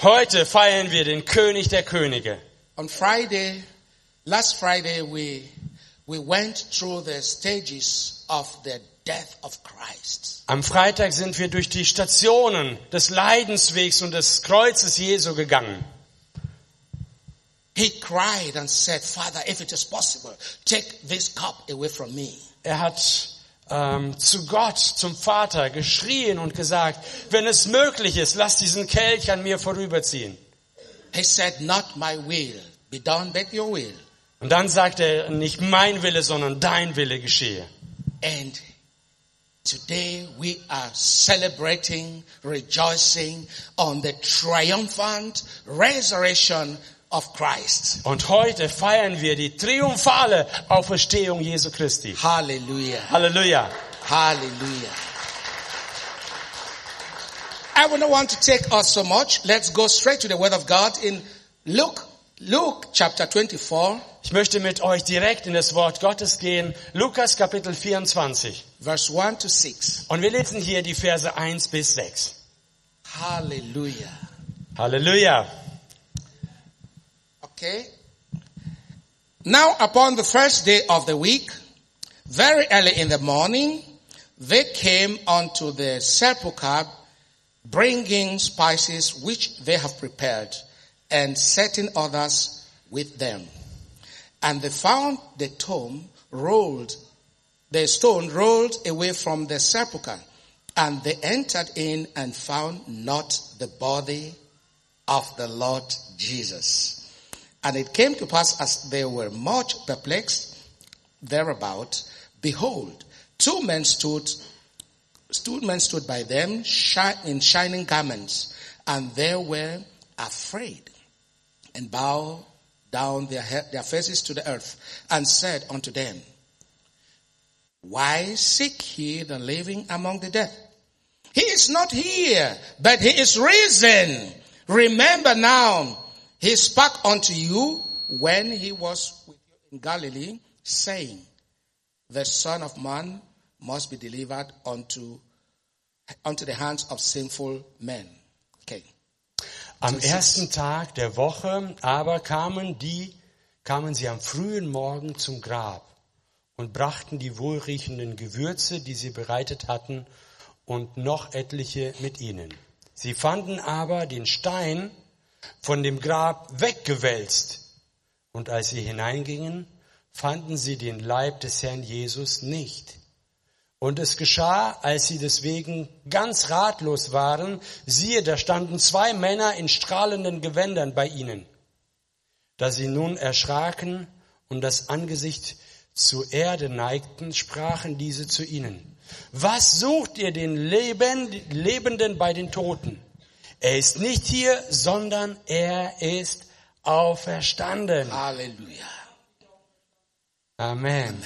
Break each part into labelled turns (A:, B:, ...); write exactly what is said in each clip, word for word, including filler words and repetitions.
A: Heute feiern wir den König der Könige.
B: On Friday, last Friday, we we went through the stages of the death of Christ.
A: Am Freitag sind wir durch die Stationen des Leidenswegs und des Kreuzes Jesu gegangen.
B: He cried and said, Father, if it is possible, take this cup away from me.
A: Er hat ähm, zu Gott, zum Vater geschrien und gesagt, wenn es möglich ist, lass diesen Kelch an mir vorüberziehen.
B: He said, not my will, be done but your will.
A: Und dann sagt er, nicht mein Wille, sondern dein Wille geschehe.
B: And today we are celebrating, rejoicing on the triumphant resurrection of Christ.
A: Und heute feiern wir die triumphale Auferstehung Jesu Christi.
B: Hallelujah.
A: Halleluja.
B: Hallelujah. I would not want to take us so much. Let's go straight to the Word of God in Luke, Luke chapter twenty-four.
A: Ich möchte mit euch direkt in das Wort Gottes gehen. Lukas Kapitel vierundzwanzig.
B: Verse one to six.
A: Und wir lesen hier die Verse eins bis sechs.
B: Hallelujah.
A: Halleluja.
B: Okay. Now upon the first day of the week, very early in the morning, they came unto the sepulchre, bringing spices which they have prepared, and setting others with them. And they found the tomb rolled, the stone rolled away from the sepulchre, and they entered in and found not the body of the Lord Jesus. And it came to pass, as they were much perplexed thereabout, behold, two men stood, two men stood by them in shining garments, and they were afraid, and bowed down their head, their faces to the earth, and said unto them, why seek ye the living among the dead? He is not here, but he is risen. Remember now, he spoke unto you when he was with you in Galilee, saying, the Son of Man must be delivered unto, unto the hands of sinful men. Okay.
A: Am ersten Tag der Woche aber kamen die, kamen sie am frühen Morgen zum Grab und brachten die wohlriechenden Gewürze, die sie bereitet hatten, und noch etliche mit ihnen. Sie fanden aber den Stein von dem Grab weggewälzt. Und als sie hineingingen, fanden sie den Leib des Herrn Jesus nicht. Und es geschah, als sie deswegen ganz ratlos waren, siehe, da standen zwei Männer in strahlenden Gewändern bei ihnen. Da sie nun erschraken und das Angesicht zur Erde neigten, sprachen diese zu ihnen: Was sucht ihr den Lebenden bei den Toten? Er ist nicht hier, sondern er ist auferstanden.
B: Halleluja.
A: Amen.
B: Amen.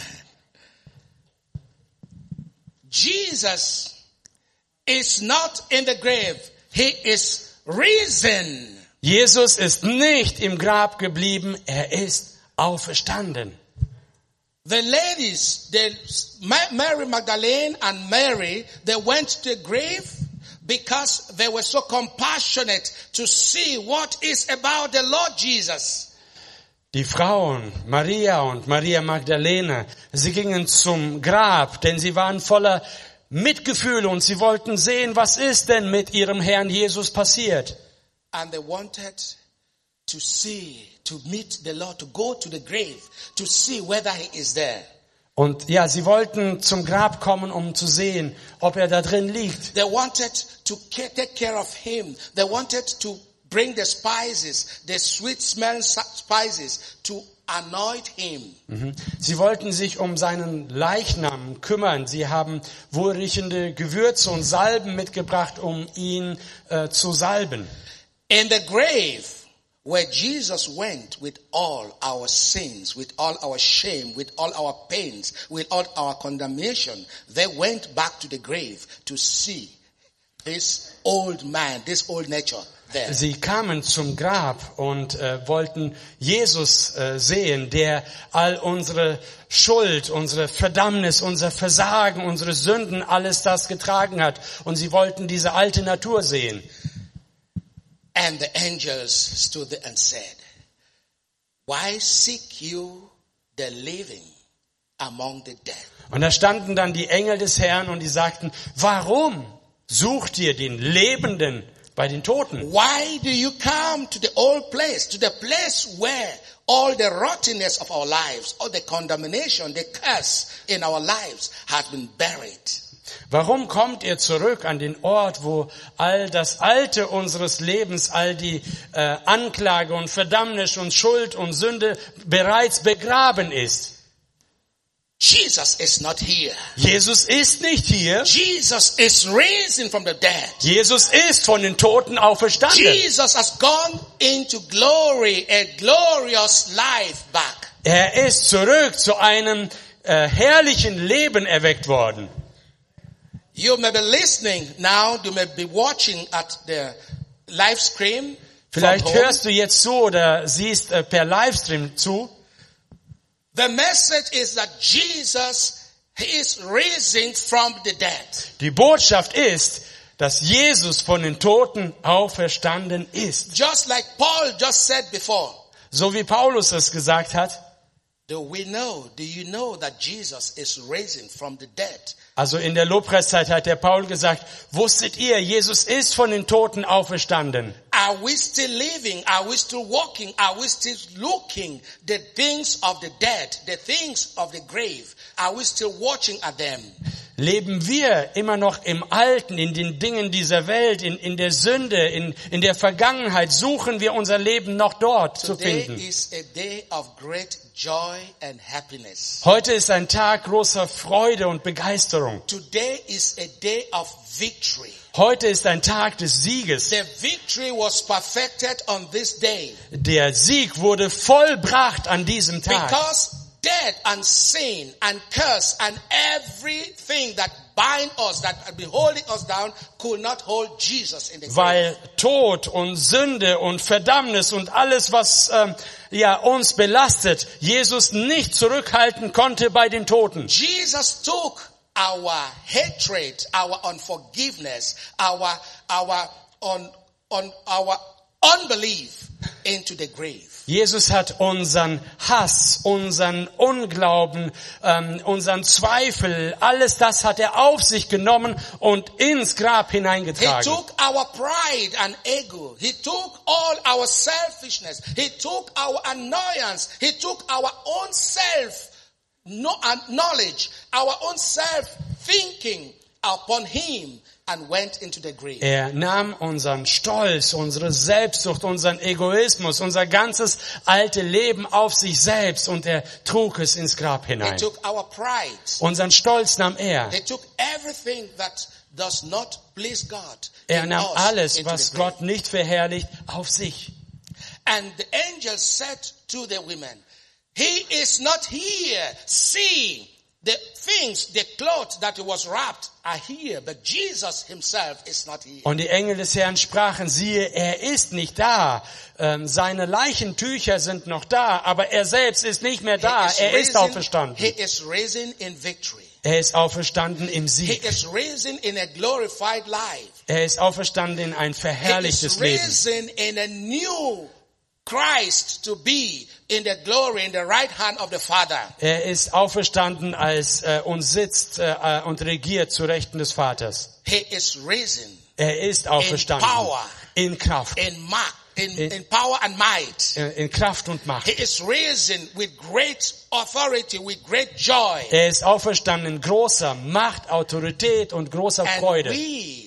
B: Jesus is not in the grave. He is risen.
A: Jesus ist nicht im Grab geblieben, er ist auferstanden.
B: The ladies, the, Mary Magdalene and Mary, they went to the grave because they were so compassionate to see what is about the Lord Jesus.
A: Die Frauen, Maria und Maria Magdalene, sie gingen zum Grab, denn sie waren voller Mitgefühl und sie wollten sehen, was ist denn mit ihrem Herrn Jesus passiert.
B: And they wanted to see, to meet the Lord, to go to the grave, to see whether he is there.
A: Und ja, sie wollten zum Grab kommen, um zu sehen, ob er da drin liegt.
B: They wanted to take care of him. They wanted to bring the spices, the sweet smelling spices to anoint him.
A: Mhm. Sie wollten sich um seinen Leichnam kümmern. Sie haben wohlriechende Gewürze und Salben mitgebracht, um ihn äh, zu salben.
B: In the grave where Jesus went with all our sins, with all our shame, with all our pains, with all our condemnation, they went back to the grave to see this old man, this old nature there.
A: Sie kamen zum Grab und äh, wollten Jesus äh, sehen, der all unsere Schuld, unsere Verdammnis, unser Versagen, unsere Sünden, alles das getragen hat. Und sie wollten diese alte Natur sehen.
B: And the angels stood there and said, why seek you the living among the dead?
A: Und da standen dann die Engel des Herrn und die sagten, warum sucht ihr den Lebenden bei den Toten?
B: Why do you come to the old place, to the place where all the rottenness of our lives, all the condemnation, the curse in our lives has been buried?
A: Warum kommt ihr zurück an den Ort, wo all das Alte unseres Lebens, all die äh, Anklage und Verdammnis und Schuld und Sünde bereits begraben ist?
B: Jesus is not here.
A: Jesus ist nicht hier.
B: Jesus is risen from the dead.
A: Jesus ist von den Toten auferstanden.
B: Jesus has gone into glory, a glorious life back.
A: Er ist zurück zu einem äh, herrlichen Leben erweckt worden.
B: You may be listening now, you may be watching at the live stream.
A: Vielleicht hörst du jetzt zu oder siehst äh, per Livestream zu.
B: The message is that Jesus is risen from the dead.
A: Die Botschaft ist, dass Jesus von den Toten auferstanden ist.
B: Just like Paul just said before.
A: So wie Paulus es gesagt hat.
B: Do we know, do you know that Jesus is risen from the dead?
A: Also in der Lobpreiszeit hat der Paul gesagt, wusstet ihr, Jesus ist von den Toten auferstanden.
B: Are we still living? Are we still walking? Are we still looking the things of the dead, the things of the grave? Are we still watching at them?
A: Leben wir immer noch im Alten, in den Dingen dieser Welt, in, in der Sünde, in, in der Vergangenheit? Suchen wir unser Leben noch dort zu finden?
B: Today is a day of great joy and happiness.
A: Heute ist ein Tag großer Freude und Begeisterung.
B: Today is a day of victory.
A: Heute ist ein Tag des Sieges.
B: The victory was perfected on this day.
A: Der Sieg wurde vollbracht an diesem Tag.
B: Because death and sin and curse and everything that bind us, that had been holding us down, could not hold Jesus in the grave.
A: Weil Tod und Sünde und Verdammnis und alles, was ähm, ja uns belastet, Jesus nicht zurückhalten konnte bei den Toten.
B: Jesus took our hatred, our unforgiveness, our our on on our unbelief into the grave.
A: Jesus hat unseren Hass, unseren Unglauben, ähm, unseren Zweifel, alles das hat er auf sich genommen und ins Grab hineingetragen.
B: He took our pride and ego. He took all our selfishness. He took our annoyance. He took our own self knowledge, our own self thinking upon him. And went into the grave.
A: Er nahm unseren Stolz, unsere Selbstsucht, unseren Egoismus, unser ganzes alte Leben auf sich selbst und er trug es ins Grab hinein.
B: He took our pride.
A: Unseren Stolz nahm er.
B: He took everything that does not please God.
A: Er nahm alles, was Gott nicht verherrlicht, auf sich.
B: And the angel said to the women, he is not here. See, the things, the clothes that he was wrapped are here, but Jesus himself is not here.
A: Und die Engel des Herrn sprachen, siehe, er ist nicht da. Ähm, seine Leichentücher sind noch da, aber er selbst ist nicht mehr da. Er ist auferstanden.
B: He is risen in victory.
A: Er ist auferstanden im
B: He
A: Sieg.
B: is risen in a glorified life.
A: Er ist auferstanden in ein verherrlichtes
B: He is
A: Leben.
B: risen in a new Christ to be in the glory in the right hand of the Father.
A: Er ist auferstanden als äh, und sitzt äh, und regiert zu Rechten des Vaters.
B: He is risen.
A: Er ist auferstanden
B: In power.
A: in Kraft,
B: In might, in, in, in power and might.
A: in, in Kraft und Macht.
B: He is risen with great authority, with great joy.
A: Er ist auferstanden in großer Macht, Autorität und großer
B: And
A: Freude.
B: we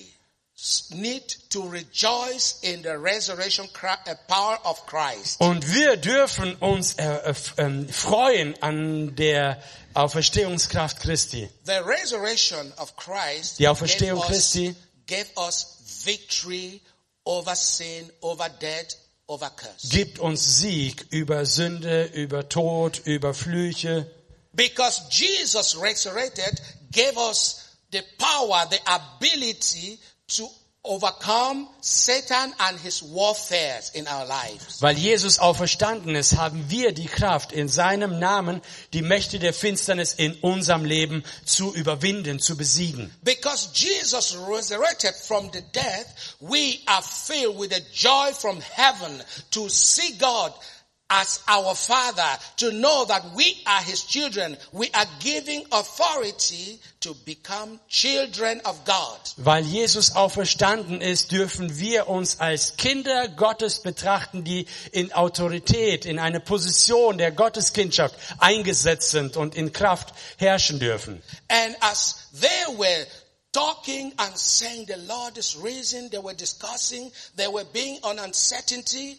B: need to rejoice in the resurrection power of Christ.
A: Und wir dürfen uns äh, äh, äh, freuen an der Auferstehungskraft Christi.
B: The resurrection of Christ
A: Die Auferstehung
B: gave us,
A: Christi
B: gave us victory over sin, over death, over curse.
A: gibt uns Sieg über Sünde, über Tod, über Flüche.
B: Because Jesus resurrected gave us the power, the ability to overcome Satan and his warfares in our lives.
A: Weil Jesus auferstanden ist, haben wir die Kraft, in seinem Namen die Mächte der Finsternis in unserem Leben zu überwinden, zu besiegen.
B: Because Jesus resurrected from the death, we are filled with a joy from heaven to see God as our Father, to know that we are His children. We are giving authority to become children of God.
A: Weil Jesus auferstanden ist, dürfen wir uns als Kinder Gottes betrachten, die in Autorität, in eine Position der Gotteskindschaft eingesetzt sind und in Kraft herrschen dürfen.
B: And as they were talking and saying, the Lord is risen, they were discussing, they were being on uncertainty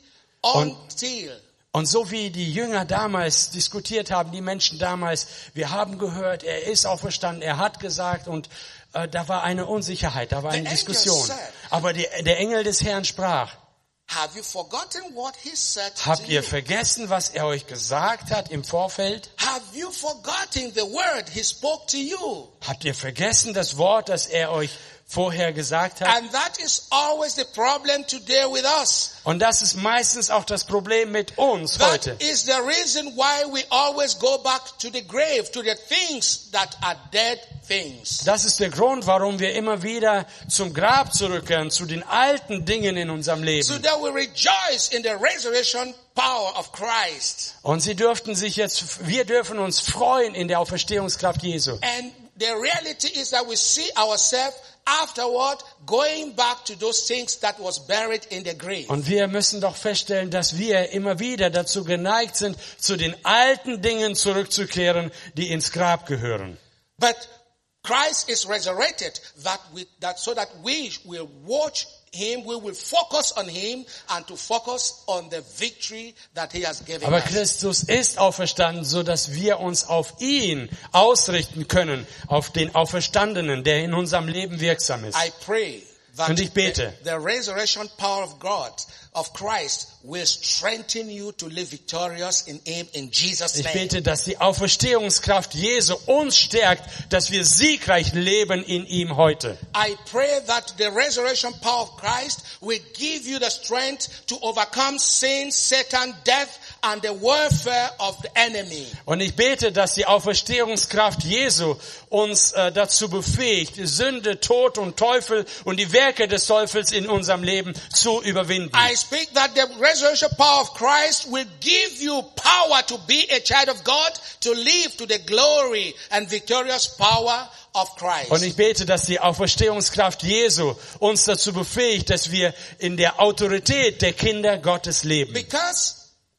B: until
A: Und so wie die Jünger damals diskutiert haben, die Menschen damals, wir haben gehört, er ist auferstanden, er hat gesagt und äh, da war eine Unsicherheit, da war eine Diskussion. Aber die, der Engel des Herrn sprach,
B: Have you forgotten what he said
A: habt
B: to
A: ihr
B: you?
A: vergessen, was er euch gesagt hat im Vorfeld?
B: Have you forgotten the word he spoke to you?
A: Habt ihr vergessen das Wort, das er euch vorher gesagt hat?
B: And that is always the problem today with us.
A: Und das ist meistens auch das Problem mit uns
B: That
A: heute.
B: is the reason why we always go back to the grave, to the things that are dead things.
A: Das ist der Grund, warum wir immer wieder zum Grab zurückkehren, zu den alten Dingen in unserem Leben.
B: So that we rejoice in the resurrection power of Christ.
A: Und sie dürften sich jetzt, wir dürfen uns freuen in der Auferstehungskraft Jesu.
B: And the reality is that we see ourselves afterward going back to those things that was buried in the grave.
A: Und wir müssen doch feststellen, dass wir immer wieder dazu geneigt sind, zu den alten Dingen zurückzukehren, die ins Grab gehören.
B: But Christ is resurrected that we, that so that we will watch Him, we will focus on Him and to focus on the victory that He has given
A: Aber
B: us.
A: Christus ist auferstanden, so dass wir uns auf ihn ausrichten können, auf den Auferstandenen, der in unserem Leben wirksam ist.
B: I pray that
A: Und ich bete,
B: the, the resurrection power of God, of Christ, will strengthen you to live victorious in Him in Jesus'
A: ich
B: name.
A: bete, dass die Auferstehungskraft Jesu uns stärkt, dass wir siegreich leben in ihm heute.
B: I pray that the resurrection power of Christ will give you the strength to overcome sin, Satan, death, and the warfare of the enemy.
A: Und ich bete, dass die Auferstehungskraft Jesu uns äh, dazu befähigt, Sünde, Tod und Teufel und die Werke des Teufels in unserem Leben zu überwinden.
B: I speak that the resurrection power of Christ will give you power to be a child of God, to live to the glory and victorious power of Christ.
A: Und ich bete, dass die Auferstehungskraft Jesu uns dazu befähigt, dass wir in der Autorität der Kinder Gottes leben.
B: Because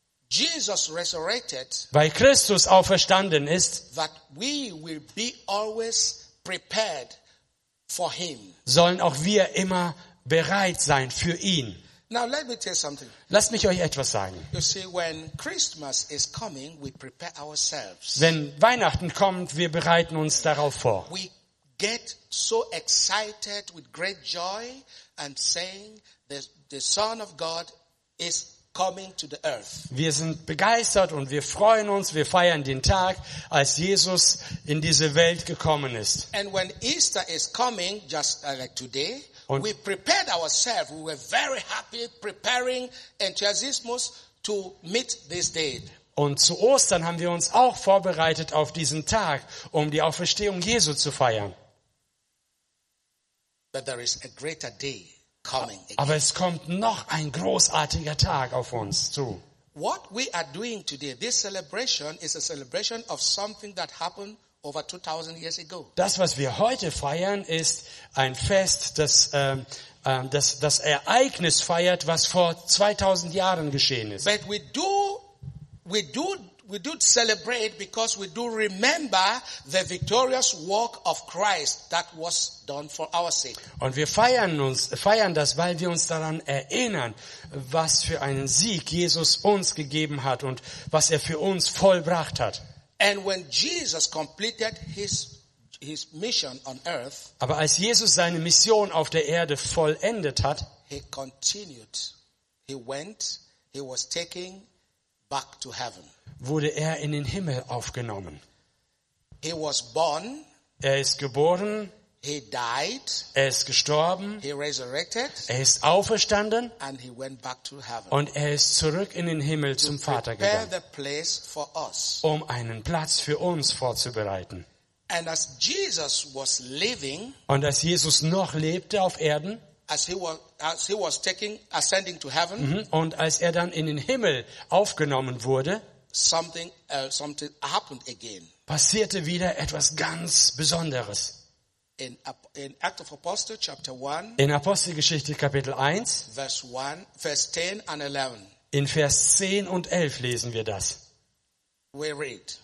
B: Jesus resurrected,
A: Weil Christus auferstanden ist,
B: that we will be always prepared for Him.
A: sollen auch wir immer bereit sein für ihn.
B: Now let me tell you something.
A: Lasst mich euch etwas sagen.
B: You see, when Christmas is coming, we prepare ourselves.
A: Wenn Weihnachten kommt, wir bereiten uns darauf vor.
B: We get so excited with great joy and saying that the Son of God is coming to the earth.
A: Wir sind begeistert und wir freuen uns, wir feiern den Tag, als Jesus in diese Welt gekommen ist.
B: And when Easter is coming, just uh, like today,
A: Und-
B: we prepared ourselves. We were very happy preparing enthusiasmus to meet this day.
A: Und zu Ostern haben wir uns auch vorbereitet auf diesen Tag, um die Auferstehung Jesu zu feiern.
B: But there is a greater day coming again.
A: Aber es kommt noch ein großartiger Tag auf uns zu.
B: What we are doing today, this celebration is a celebration of something that happened over two thousand years ago.
A: Das, was wir heute feiern, ist ein Fest, das ähm, ähm, das, das Ereignis feiert, was vor zweitausend Jahren geschehen ist.
B: But we do, we do, we do celebrate because we do remember the victorious work of Christ that was done for our sake.
A: Und wir feiern uns, feiern das, weil wir uns daran erinnern, was für einen Sieg Jesus uns gegeben hat und was er für uns vollbracht hat.
B: And when Jesus completed his, his mission on earth,
A: Aber als Jesus seine Mission auf der Erde vollendet hat,
B: he continued. He went, he was taken back to heaven.
A: wurde er in den Himmel aufgenommen.
B: He was born,
A: Er ist geboren,
B: He died.
A: Er ist gestorben.
B: He resurrected.
A: Er ist auferstanden.
B: And he went back to heaven.
A: Und er ist zurück in den Himmel zum Vater gegangen,
B: the place for us.
A: um einen Platz für uns vorzubereiten.
B: And as Jesus was living,
A: und als Jesus noch lebte auf Erden,
B: as he was, as he was taking, ascending to heaven,
A: und als er dann in den Himmel aufgenommen wurde,
B: something, uh, something happened again.
A: Passierte wieder etwas ganz Besonderes.
B: In, in Act of Apostles, chapter one,
A: in Apostelgeschichte Kapitel eins,
B: verse one, verse ten and eleven.
A: In Vers zehn und elf lesen wir das.
B: We read.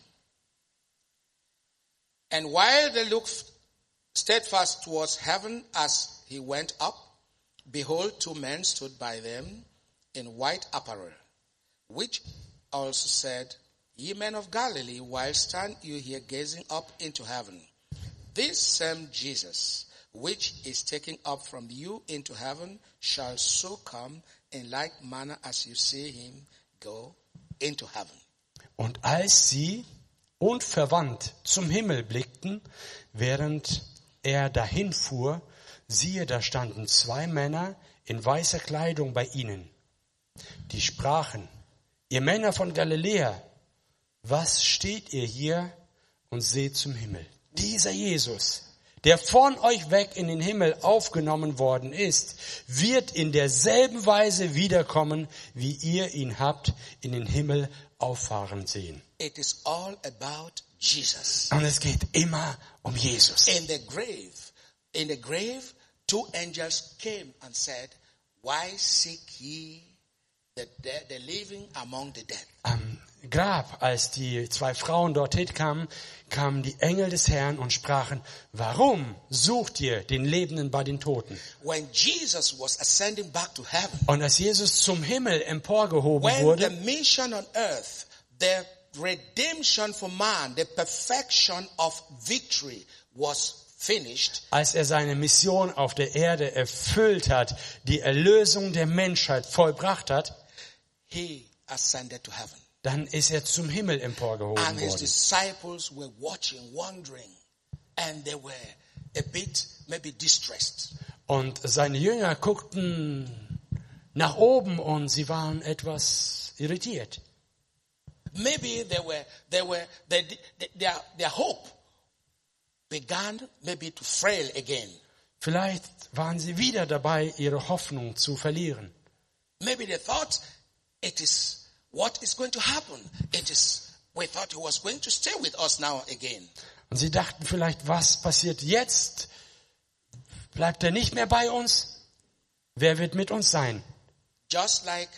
B: And while they looked steadfast towards heaven as he went up, behold, two men stood by them in white apparel, which also said, Ye men of Galilee, why stand you here gazing up into heaven? This same Jesus, which is taken up from you into heaven, shall so come in like manner as you see him go into heaven.
A: Und als sie unverwandt zum Himmel blickten, während er dahin fuhr, siehe, da standen zwei Männer in weißer Kleidung bei ihnen. Die sprachen, ihr Männer von Galiläa, was steht ihr hier und seht zum Himmel? Dieser Jesus, der von euch weg in den Himmel aufgenommen worden ist, wird in derselben Weise wiederkommen, wie ihr ihn habt in den Himmel auffahren sehen.
B: It is all about Jesus.
A: Und es geht immer um Jesus.
B: In the grave, in the grave, two angels came and said, Why seek ye the, dead, the living among the dead?
A: Am Grab, als die zwei Frauen dorthin kamen, kamen die Engel des Herrn und sprachen, warum sucht ihr den Lebenden bei den Toten?
B: When Jesus was ascending back to heaven,
A: und als Jesus zum Himmel emporgehoben
B: when
A: wurde,
B: the mission on earth, the redemption for man, the perfection of victory was finished,
A: als er seine Mission auf der Erde erfüllt hat, die Erlösung der Menschheit vollbracht hat,
B: he ascended to heaven.
A: Dann ist er zum Himmel emporgehoben
B: And his
A: worden.
B: disciples were watching, wondering, and they were a bit maybe distressed.
A: Und seine Jünger guckten nach oben und sie waren etwas irritiert.
B: Maybe they were, they were, they, they, their, their hope began maybe to frail again.
A: Vielleicht waren sie wieder dabei, ihre Hoffnung zu verlieren.
B: Maybe they thought it is what is going to happen. It is, we thought he was going to stay with us now again.
A: Und sie dachten vielleicht, was passiert jetzt? Bleibt er nicht mehr bei uns? Wer wird mit uns sein?
B: Just like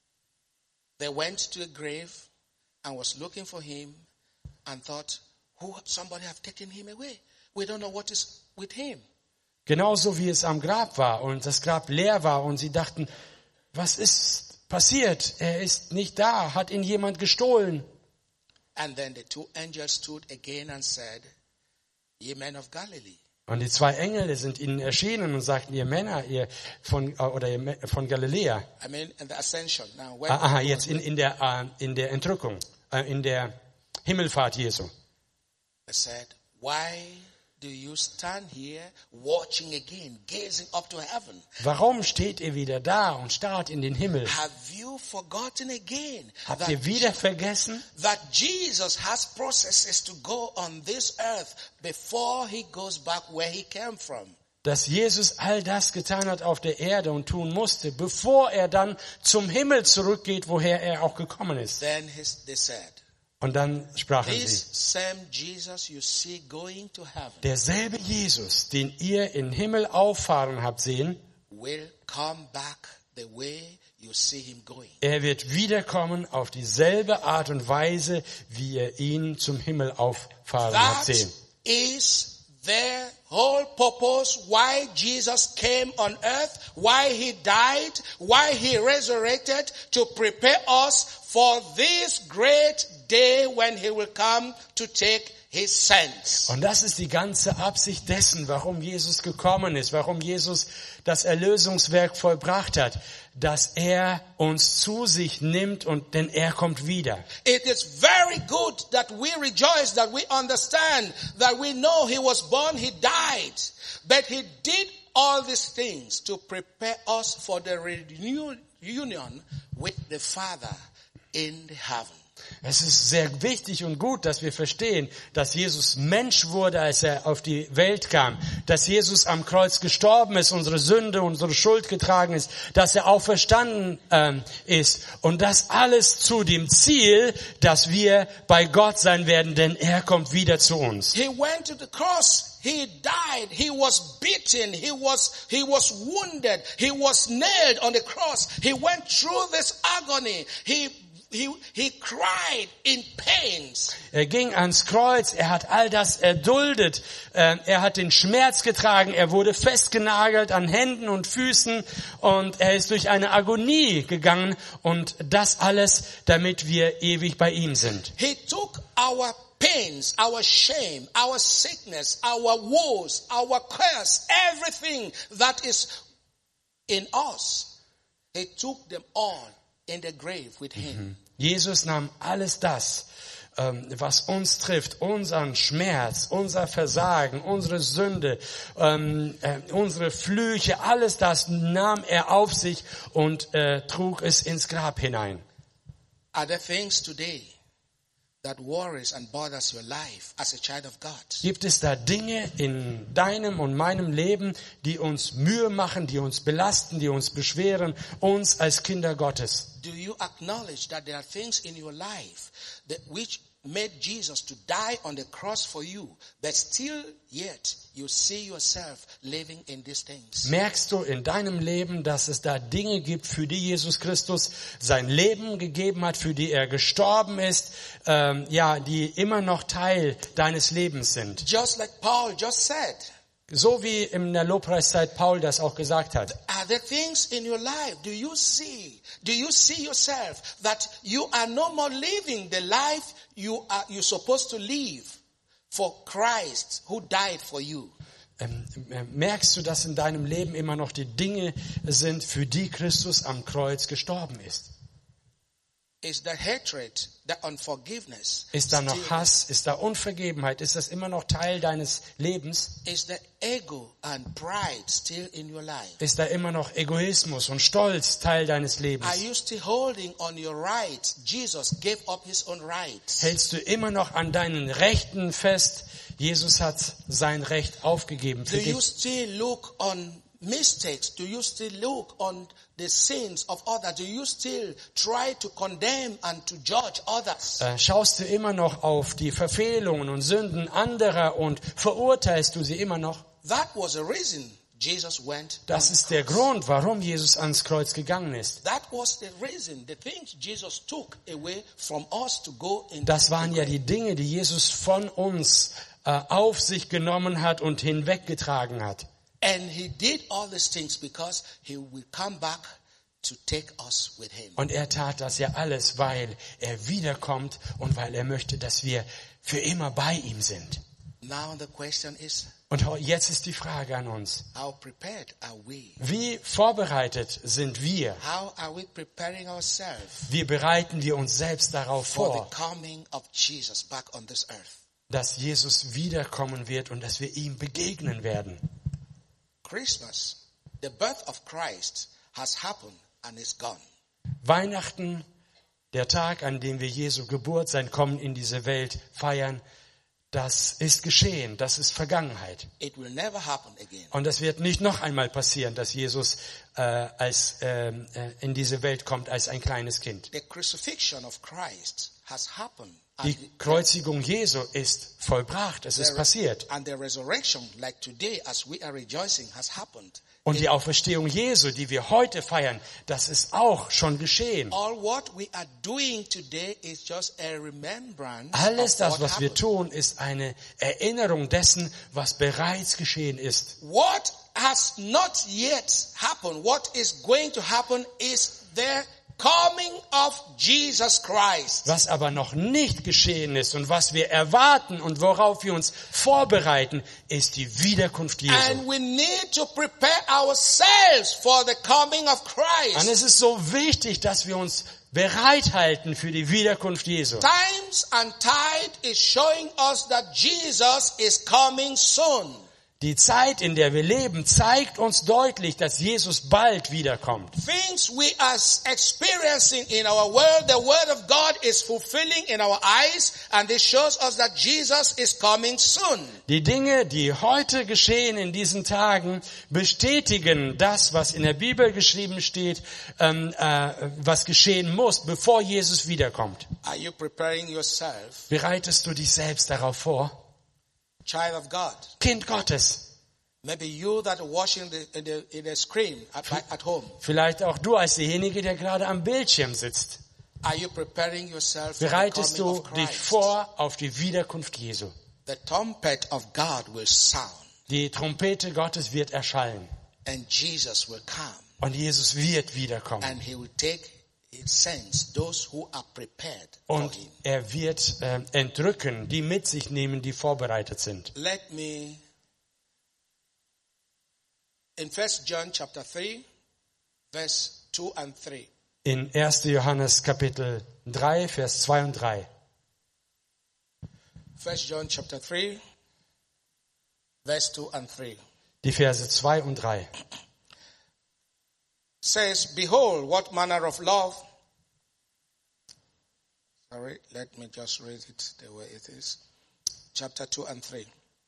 B: they went to a grave and was looking for him and thought, who, somebody have taken him away. We don't know what is with him.
A: Genauso wie es am Grab war und das Grab leer war und sie dachten, was ist passiert? Er ist nicht da. Hat ihn jemand gestohlen?
B: And then the two angels stood again and said, Ye men of Galilee.
A: Und die zwei Engel sind ihnen erschienen und sagten, ihr Männer, ihr von oder ihr von Galiläa.
B: I mean, in the ascension. Now, when
A: Aha, jetzt in in der in der Entrückung, in der Himmelfahrt Jesu.
B: They said, Why do you stand here watching again, gazing up to heaven?
A: Warum steht ihr wieder da und starrt in den Himmel?
B: Have you forgotten again
A: Habt
B: that,
A: ihr wieder vergessen,
B: that Jesus has processes to go on this earth before he goes back where he came from?
A: dass Jesus all das getan hat auf der Erde und tun musste, bevor er dann zum Himmel zurückgeht, woher er auch gekommen ist?
B: Then his, they said,
A: Und dann sprachen
B: This
A: sie,
B: same Jesus you see going to heaven
A: derselbe Jesus, den ihr in den Himmel auffahren habt sehen,
B: will come back the way you see him going.
A: er wird wiederkommen auf dieselbe Art und Weise, wie ihr ihn zum Himmel auffahren habt
B: That
A: sehen.
B: is the whole purpose why Jesus came on earth, why he died, why he resurrected, to prepare us for this great day when he will come to take his sins.
A: Und das ist die ganze Absicht dessen, warum Jesus gekommen ist, warum Jesus das Erlösungswerk vollbracht hat, dass er uns zu sich nimmt und denn er kommt wieder.
B: It is very good that we rejoice, that we understand, that we know he was born, he died, but he did all these things to prepare us for the reunion with the Father in the heaven.
A: Es ist sehr wichtig und gut, dass wir verstehen, dass Jesus Mensch wurde, als er auf die Welt kam, dass Jesus am Kreuz gestorben ist, unsere Sünde, unsere Schuld getragen ist, dass er auferstanden ähm, ist und das alles zu dem Ziel, dass wir bei Gott sein werden, denn er kommt wieder zu uns.
B: He went to the cross. He died. He was beaten. He was, he was wounded. He was nailed on the cross. He went through this agony. He He, he cried in pains.
A: Er ging ans Kreuz, er hat all das erduldet, er hat den Schmerz getragen, er wurde festgenagelt an Händen und Füßen und er ist durch eine Agonie gegangen und das alles, damit wir ewig bei ihm sind.
B: He took our pains, our shame, our sickness, our woes, our curse, everything that is in us. He took them all in the grave with him.
A: Jesus nahm alles das, was uns trifft, unseren Schmerz, unser Versagen, unsere Sünde, unsere Flüche, alles das nahm er auf sich und äh, trug es ins Grab hinein.
B: Are there things today that worries and bothers your life as a child of God?
A: Gibt es da Dinge in deinem und meinem Leben, die uns Mühe machen, die uns belasten, die uns beschweren, uns als Kinder Gottes?
B: Do you acknowledge that there are things in your life that which made Jesus to die on the cross for you, but still yet you see yourself living in these things?
A: Merkst du in deinem Leben, dass es da Dinge gibt, für die Jesus Christus sein Leben gegeben hat, für die er gestorben ist, ähm, ja, die immer noch Teil deines Lebens sind?
B: Just like Paul just said.
A: So wie in der Lobpreiszeit Paul das auch gesagt hat.
B: Are there things in your life? Do you see? Do you see yourself that you are no more living the life you are you're supposed to live for Christ who died for you?
A: Ähm, merkst du, dass in deinem Leben immer noch die Dinge sind, für die Christus am Kreuz gestorben ist?
B: Is the hatred, the unforgiveness?
A: Ist da noch Hass? Ist da Unvergebenheit? Ist das immer noch Teil deines Lebens?
B: Is the ego and pride still in your life?
A: Ist da immer noch Egoismus und Stolz Teil deines Lebens?
B: Are you still holding on your rights? Jesus gave up his own rights.
A: Hältst du immer noch an deinen Rechten fest? Jesus hat sein Recht aufgegeben für
B: dich. Do you
A: dich.
B: still look on mistakes? Do you still look on the sins of others? Do you still try to condemn and to judge others?
A: Äh, schaust du immer noch auf die Verfehlungen und Sünden anderer und verurteilst du sie immer noch?
B: That was a reason Jesus went.
A: Das ist der Grund, warum Jesus ans Kreuz gegangen ist.
B: That was the reason. The things Jesus took away from us to go into.
A: Das waren ja die Dinge, die Jesus von uns äh, auf sich genommen hat und hinweggetragen hat.
B: And he did all these things because he will come back to take us with him.
A: Und er tat das ja alles, weil er wiederkommt und weil er möchte, dass wir für immer bei ihm sind.
B: Now the question is,
A: und jetzt ist die Frage an uns.
B: How prepared are we?
A: Wie vorbereitet sind wir?
B: How are we preparing ourselves?
A: Wie bereiten wir uns selbst darauf
B: for
A: vor,
B: the coming of Jesus back on this earth?
A: Dass Jesus wiederkommen wird und dass wir ihm begegnen werden?
B: Christmas, the birth of Christ has happened and is gone.
A: Weihnachten, der Tag, an dem wir Jesu Geburt, sein Kommen in diese Welt feiern, das ist geschehen, das ist Vergangenheit.
B: It will never happen again.
A: Und das wird nicht noch einmal passieren, dass Jesus äh, als äh, in diese Welt kommt als ein kleines Kind.
B: The crucifixion of Christ has happened.
A: Die Kreuzigung Jesu ist vollbracht, es ist passiert.
B: And the resurrection, like today, as we are rejoicing, has happened.
A: Und die Auferstehung Jesu, die wir heute feiern, das ist auch schon geschehen.
B: All what we are doing today is just a remembrance.
A: Alles das,
B: of what
A: was wir
B: happened.
A: tun, ist eine Erinnerung dessen, was bereits geschehen ist.
B: What has not yet happened, what is going to happen is there coming of Jesus Christ.
A: Was aber noch nicht geschehen ist und was wir erwarten und worauf wir uns vorbereiten, ist die Wiederkunft Jesu.
B: And we need to prepare ourselves for the coming of Christ.
A: Und es ist so wichtig, dass wir uns bereithalten für die Wiederkunft Jesu.
B: Times and tide is showing us that Jesus is coming soon.
A: Die Zeit, in der wir leben, zeigt uns deutlich, dass Jesus bald wiederkommt.
B: Things we are experiencing in our world, the word of God is fulfilling in our eyes, and this shows us that Jesus is coming soon.
A: Die Dinge, die heute geschehen in diesen Tagen, bestätigen das, was in der Bibel geschrieben steht, ähm, äh, was geschehen muss, bevor Jesus wiederkommt.
B: Are you preparing yourself?
A: Bereitest du dich selbst darauf vor?
B: Child of God.
A: Kind Gottes.
B: Maybe you that are watching the, in the, in the screen at, at home.
A: Vielleicht auch du als derjenige, der gerade am Bildschirm sitzt.
B: Are you preparing yourself for the
A: Bereitest
B: coming
A: du
B: of
A: dich
B: Christ?
A: vor auf die Wiederkunft Jesu?
B: The trumpet of God will sound,
A: Die Trompete Gottes wird erschallen.
B: and Jesus will come,
A: Und Jesus wird wiederkommen.
B: and he will take his sense those who are prepared for
A: Und
B: him.
A: er wird äh, entrücken, die mit sich nehmen, die vorbereitet sind.
B: Let me, in First John chapter three, verse two and three.
A: In erster Johannes Kapitel drei, Vers zwei und drei.
B: First John chapter three, verse two and three.
A: Die Verse zwei und drei.
B: Says, behold, what manner of love. Sorry, let me just read it the way it is. Chapter two and three.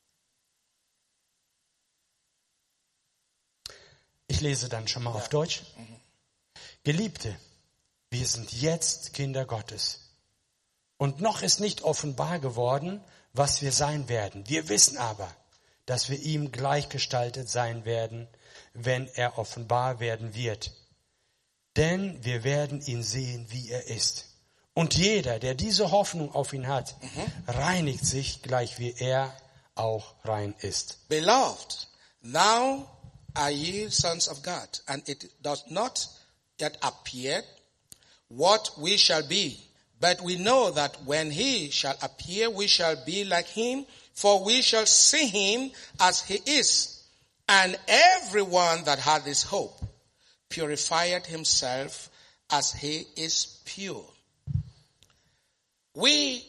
A: Ich lese dann schon mal auf Deutsch. Geliebte, wir sind jetzt Kinder Gottes. Und noch ist nicht offenbar geworden, was wir sein werden. Wir wissen aber, dass wir ihm gleichgestaltet sein werden, wenn er offenbar werden wird. Denn wir werden ihn sehen, wie er ist. Und jeder, der diese Hoffnung auf ihn hat, mhm. reinigt sich, gleich wie er auch rein ist.
B: Beloved, now are ye sons of God, and it does not yet appear what we shall be. But we know that when he shall appear, we shall be like him, for we shall see him as he is. And everyone that had this hope purified himself as he is pure. We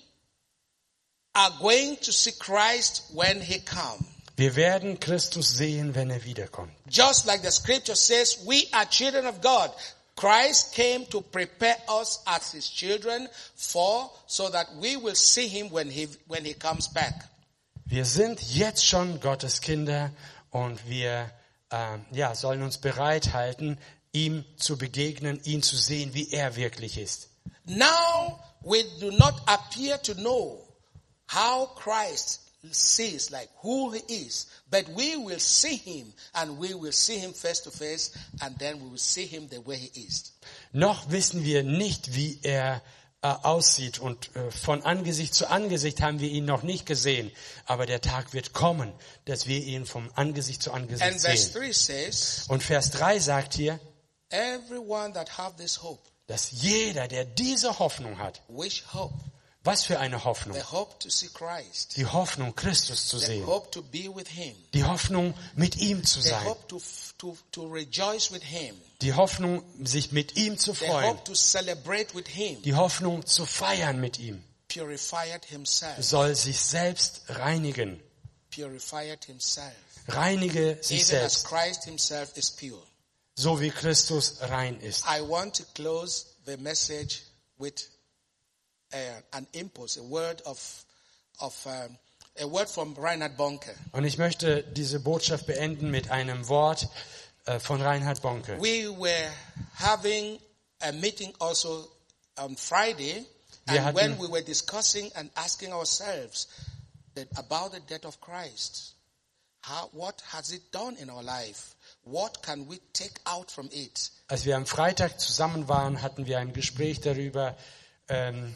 B: are going to see Christ when he comes.
A: Wir werden Christus sehen, wenn er wiederkommt.
B: Just like the scripture says, we are children of God. Christ came to prepare us as his children for, so that we will see him when he, when he comes back.
A: Wir sind jetzt schon Gottes Kinder und wir äh, ja, sollen uns bereithalten, ihm zu begegnen, ihn zu sehen, wie er wirklich ist.
B: Now we do not appear to know how Christ sees, like who he is, but we will see him, and we will see him face to face, and then we will see him the way he is.
A: Noch wissen wir nicht, wie er äh, aussieht, und äh, von Angesicht zu Angesicht haben wir ihn noch nicht gesehen, aber der Tag wird kommen, dass wir ihn vom Angesicht zu Angesicht
B: And verse
A: sehen.
B: three says,
A: Und Vers drei sagt hier,
B: everyone that have this hope,
A: dass jeder, der diese Hoffnung hat,
B: which hope?
A: was für eine Hoffnung?
B: The hope to see Christ.
A: Die Hoffnung, Christus zu
B: The
A: sehen.
B: hope to be with him.
A: Die Hoffnung, mit ihm zu
B: The
A: sein.
B: hope to, to, to rejoice with him.
A: Die Hoffnung, sich mit ihm zu
B: The
A: freuen.
B: hope to celebrate with him.
A: Die Hoffnung, zu feiern mit ihm.
B: Purified himself.
A: Soll sich selbst reinigen.
B: Purified himself.
A: Reinige sich
B: Even as
A: selbst,
B: Christ himself is pure.
A: so wie Christus rein ist.
B: I want to close the message with uh, an impulse, a word of, of um, a word from Reinhard Bonke.
A: Und ich möchte diese Botschaft beenden mit einem Wort äh, von Reinhard Bonke.
B: We were having a meeting also on Friday,
A: Wir
B: and when
A: hatten-
B: we were discussing and asking ourselves that about the death of Christ, how, what has it done in our life? What can we take out from it?
A: Als wir am Freitag zusammen waren, hatten wir ein Gespräch darüber, ähm,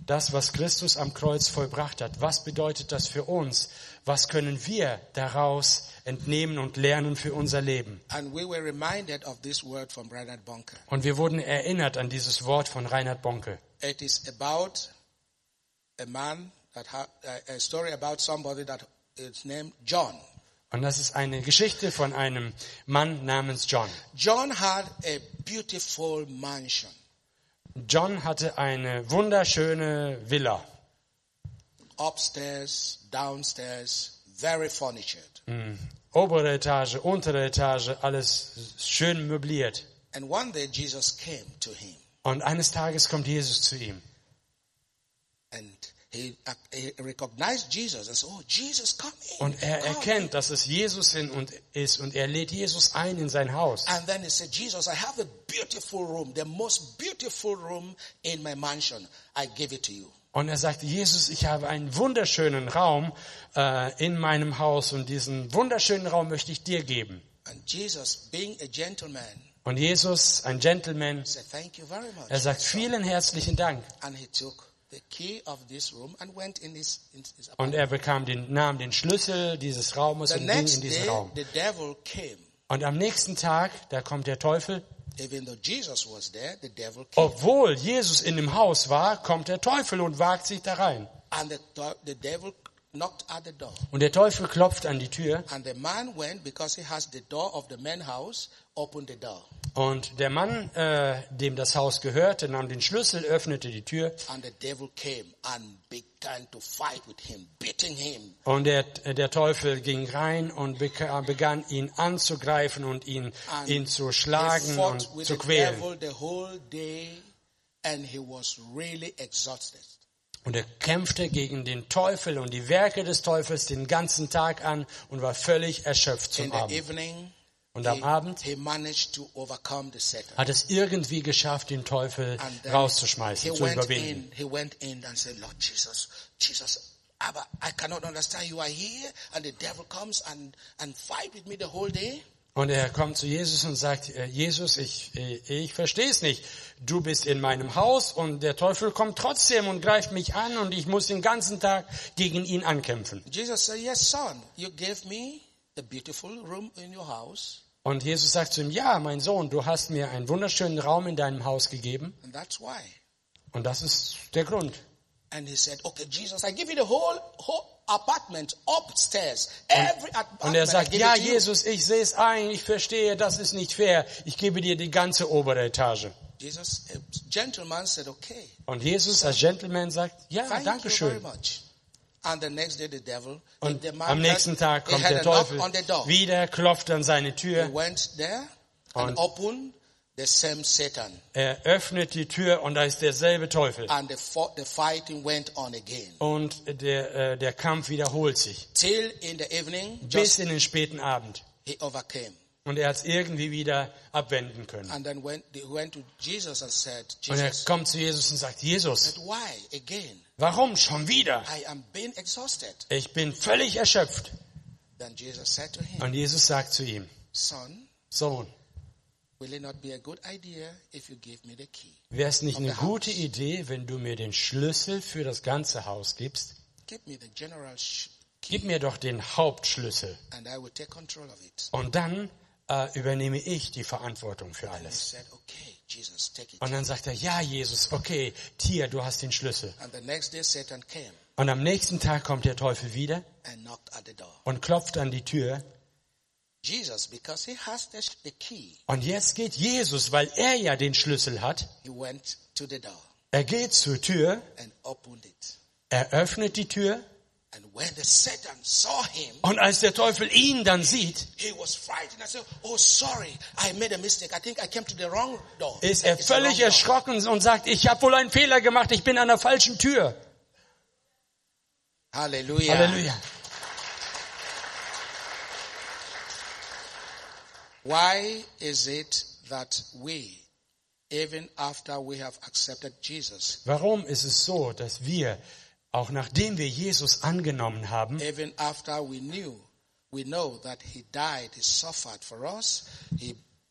A: das, was Christus am Kreuz vollbracht hat. Was bedeutet das für uns? Was können wir daraus entnehmen und lernen für unser Leben?
B: And we were reminded of this word from Reinhard Bonke.
A: Und wir wurden erinnert an dieses Wort von Reinhard Bonke.
B: It is about a man that ha- a story about somebody that is named John.
A: Und das ist eine Geschichte von einem Mann namens John.
B: John had a beautiful mansion.
A: John hatte eine wunderschöne Villa.
B: Upstairs, downstairs, very furnitured.
A: Mhm. Obere Etage, untere Etage, alles schön möbliert.
B: And one day Jesus came to him.
A: Und eines Tages kommt Jesus zu ihm.
B: And he, uh, he recognized Jesus and said, oh, Jesus, come in.
A: Und er
B: come
A: erkennt,
B: in.
A: dass es Jesus in und ist und er lädt Jesus ein in sein Haus.
B: And then he said, Jesus, I have a beautiful room, the most beautiful room in my mansion. I give it to you.
A: Und er sagte, Jesus, ich habe einen wunderschönen Raum äh, in meinem Haus und diesen wunderschönen Raum möchte ich dir geben.
B: And Jesus, being a gentleman,
A: Und Jesus, ein Gentleman,
B: said, thank you very much.
A: er sagt, vielen herzlichen Dank.
B: And he took the key of this room and went in his, in his
A: Und
B: apartment.
A: er bekam den, nahm den Schlüssel dieses Raumes
B: The
A: und ging
B: next
A: in diesen
B: day,
A: Raum.
B: the devil came.
A: Und am nächsten Tag, da kommt der Teufel.
B: Even though Jesus was there, the devil came.
A: Obwohl Jesus in dem Haus war, kommt der Teufel und wagt sich da rein.
B: And the, the devil knocked at the door.
A: Und der Teufel klopft an die Tür.
B: And the man went, because he has the door of the main house, opened the door.
A: Und der Mann, äh, dem das Haus gehörte, nahm den Schlüssel, öffnete die Tür.
B: And the devil came and began to fight with him, beating him.
A: Und der, der Teufel ging rein und beka- begann ihn anzugreifen und ihn,
B: And
A: ihn zu
B: he
A: schlagen
B: fought
A: und
B: with
A: zu
B: the
A: quälen.
B: devil the whole day, and he was really exhausted.
A: Und er kämpfte gegen den Teufel und die Werke des Teufels den ganzen Tag an und war völlig erschöpft
B: In
A: zum
B: the
A: Abend.
B: evening,
A: Und am
B: he,
A: Abend
B: he managed to overcome the Satan.
A: hat es irgendwie geschafft, den Teufel
B: And then
A: rauszuschmeißen,
B: he
A: zu
B: went
A: überwinden.
B: in, he went in and said, Lord Jesus, Jesus, Abba, I cannot understand, you are here and the devil comes and, and fight with me the whole day.
A: Und er kommt zu Jesus und sagt, äh, Jesus, ich, äh, ich verstehe es nicht. Du bist in meinem Haus und der Teufel kommt trotzdem und greift mich an und ich muss den ganzen Tag gegen ihn ankämpfen.
B: Jesus said, yes, son, you gave me a beautiful room in your house.
A: Und Jesus sagt zu ihm, ja, mein Sohn, du hast mir einen wunderschönen Raum in deinem Haus gegeben.
B: And that's why.
A: Und das ist der Grund.
B: And he said, okay, Jesus, I give you the whole, whole apartment upstairs. Every apartment.
A: Und er
B: I
A: sagt,
B: give
A: ja,
B: it to you."
A: Jesus, ich sehe es ein, ich verstehe, das ist nicht fair. Ich gebe dir die ganze obere Etage.
B: Jesus, a gentleman said, okay.
A: Und Jesus als Gentleman sagt, ja,
B: Thank
A: danke
B: you very
A: schön.
B: much. And the next day the devil,
A: Und
B: the man
A: am nächsten
B: had-
A: Tag
B: he
A: kommt
B: had
A: der
B: a knock
A: Teufel
B: on the door.
A: wieder, klopft an seine
B: He
A: Tür.
B: went there and
A: Und-
B: opened the same Satan.
A: Er öffnet die Tür und da ist derselbe Teufel.
B: And the, fo- the fighting went on again.
A: Und der, äh, der Kampf wiederholt sich.
B: Till in the evening,
A: Bis
B: just
A: in den späten Abend.
B: he overcame.
A: Und er hat es irgendwie wieder abwenden können.
B: And then went, they went to Jesus and said,
A: Und er
B: Jesus,
A: kommt zu Jesus und sagt, Jesus,
B: but why again?
A: warum schon wieder?
B: I am being exhausted.
A: Ich bin völlig erschöpft.
B: Then Jesus said to him,
A: Und Jesus sagt zu ihm,
B: son,
A: Sohn,
B: will it not be a good idea if you give me the key?
A: wäre es nicht
B: Of
A: eine
B: the
A: gute
B: house.
A: Idee, wenn du mir den Schlüssel für das ganze Haus gibst?
B: Give me the general sh- key
A: Gib mir doch den Hauptschlüssel.
B: and I will take control of it.
A: Und dann äh, übernehme ich die Verantwortung für
B: And he
A: alles.
B: said, okay, Jesus, take it.
A: Und dann sagt er, ja, Jesus, okay, Tier, du hast den Schlüssel.
B: And the next day Satan came
A: Und am nächsten Tag kommt der Teufel wieder
B: and knocked at the door.
A: und klopft an die Tür.
B: Jesus, because he has the, the key,
A: Und jetzt geht Jesus, weil er ja den Schlüssel hat.
B: he went to the door
A: Er geht zur Tür,
B: and opened it.
A: er öffnet die Tür.
B: And when the Satan saw him,
A: Und als der Teufel ihn dann sieht,
B: he was frightened. I said, oh, sorry, I made a mistake. I think I came to the wrong door.
A: ist er
B: It's the wrong
A: völlig
B: door."
A: erschrocken und sagt, ich habe wohl einen Fehler gemacht, ich bin an der falschen Tür.
B: Hallelujah.
A: Halleluja.
B: Why is it that we, even after we have accepted Jesus,
A: Warum ist es so, dass wir, auch nachdem wir Jesus angenommen haben,
B: even after we knew, we know that he died, he suffered for us, he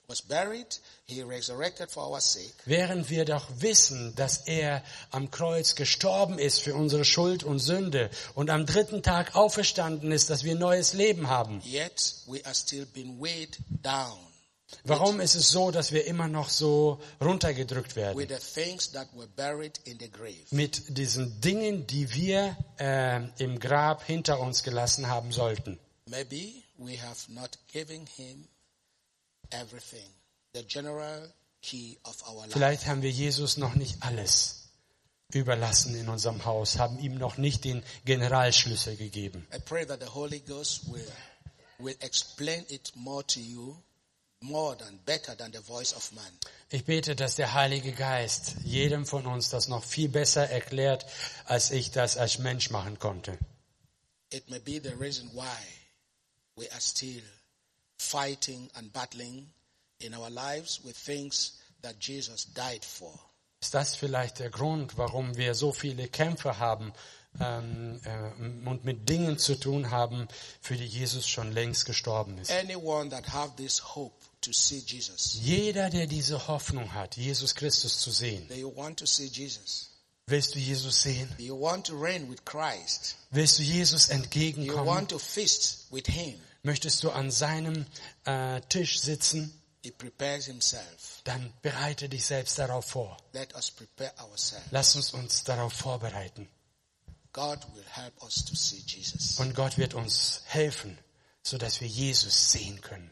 B: was buried, he resurrected for our sake.
A: Während wir doch wissen, dass er am Kreuz gestorben ist für unsere Schuld und Sünde und am dritten Tag auferstanden ist, dass wir neues Leben haben.
B: Yet we are still being weighed down.
A: Warum ist es so, dass wir immer noch so runtergedrückt werden?
B: With the things that were buried in the grave.
A: Mit diesen Dingen, die wir äh, im Grab hinter uns gelassen haben sollten.
B: Maybe we have not given him everything, the general key of our life.
A: Vielleicht haben wir Jesus noch nicht alles überlassen in unserem Haus, haben ihm noch nicht den Generalschlüssel gegeben.
B: I pray that the Holy Ghost will, will explain it more to you, more than, better than the voice of man.
A: Ich bete, dass der Heilige Geist jedem von uns das noch viel besser erklärt, als ich das als Mensch machen konnte.
B: It may be the reason why we are still fighting and battling in our lives with things that Jesus died for.
A: Ist das vielleicht der Grund, warum wir so viele Kämpfe haben ähm, äh, und mit Dingen zu tun haben, für die Jesus schon längst gestorben ist?
B: Anyone that have this hope to see Jesus.
A: Jeder, der diese Hoffnung hat, Jesus Christus zu sehen.
B: Do you want to see Jesus?
A: Willst du Jesus sehen?
B: Do you want to reign with Christ?
A: Willst du Jesus
B: Do you
A: entgegenkommen?
B: want to feast with him?
A: Möchtest du an seinem äh, Tisch sitzen?
B: He prepares himself.
A: Dann bereite dich selbst darauf vor.
B: Let us prepare ourselves.
A: Lass uns uns darauf vorbereiten.
B: God will help us to see Jesus.
A: Und Gott wird uns helfen, sodass wir Jesus sehen können.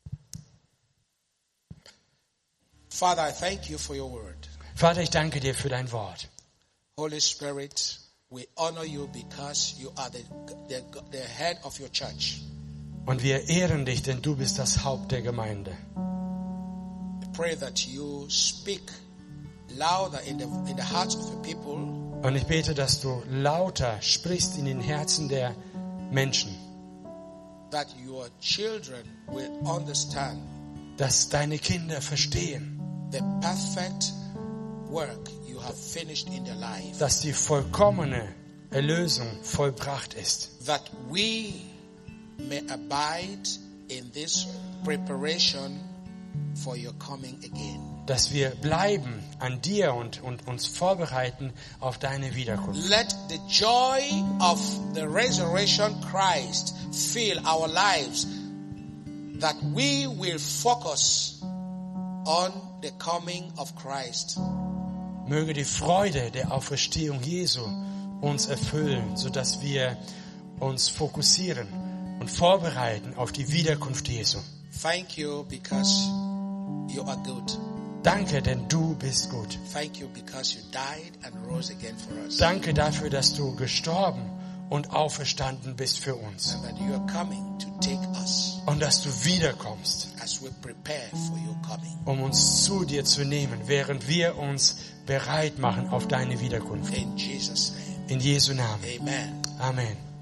B: Father, I thank you for your word.
A: Vater, ich danke dir für dein Wort.
B: Holy Spirit, we honor you because you are the, the, the head of your church.
A: Und wir ehren dich, denn du bist das Haupt der Gemeinde.
B: I pray that you speak louder in the, in the hearts of the people.
A: Und ich bete, dass du lauter sprichst in den Herzen der Menschen.
B: That your children will understand
A: Dass deine Kinder verstehen,
B: the perfect work you have finished in their life.
A: dass die vollkommene Erlösung vollbracht ist.
B: That we may abide in this preparation for your coming again.
A: Dass wir bleiben an dir und, und uns vorbereiten auf deine Wiederkunft.
B: Let the joy of the resurrection Christ fill our lives, that we will focus on the coming of Christ.
A: Möge die Freude der Auferstehung Jesu uns erfüllen, sodass wir uns fokussieren und vorbereiten auf die Wiederkunft Jesu.
B: Thank you because you are good.
A: Danke, denn du bist gut.
B: Thank you because you died and rose again for us.
A: Danke dafür, dass du gestorben und auferstanden bist für uns.
B: And that you are coming to take us
A: Und dass du wiederkommst,
B: as we prepare for your coming.
A: um uns zu dir zu nehmen, während wir uns bereit machen auf deine Wiederkunft.
B: In Jesus' name.
A: In Jesu Namen.
B: Amen.
A: Amen.